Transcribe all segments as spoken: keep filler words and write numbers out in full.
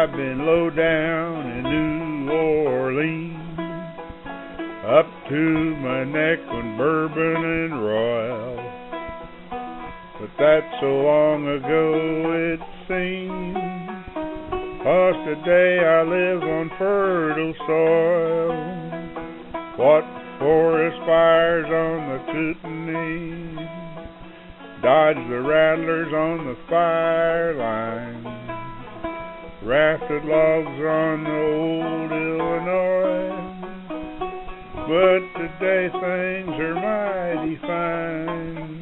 I've been low down in New Orleans, up to my neck in bourbon and royal. But that's so long ago it seems, 'cause today I live on fertile soil. What forest fires on the Kootenai, dodge the rattlers on the fire line, rafted logs on the old Illinois. But today things are mighty fine.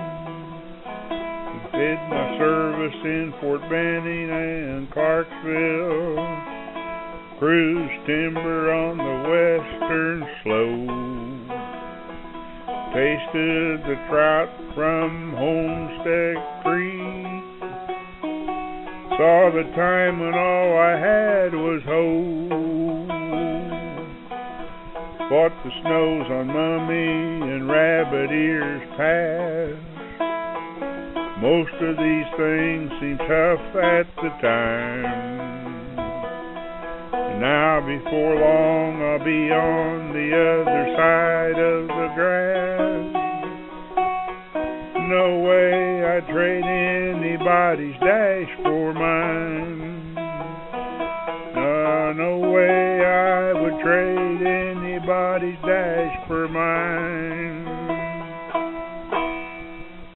Did my service in Fort Benning and Clarksville, cruised timber on the western slope, tasted the trout from Homestead Creek, saw the time when all I had was hope, fought the snows on Mummy and Rabbit Ears Pass. Most of these things seem tough at the time, and now before long I'll be on the other side of the grass. No way I'd trade anybody's dash for mine. Uh, no way I would trade anybody's dash for mine.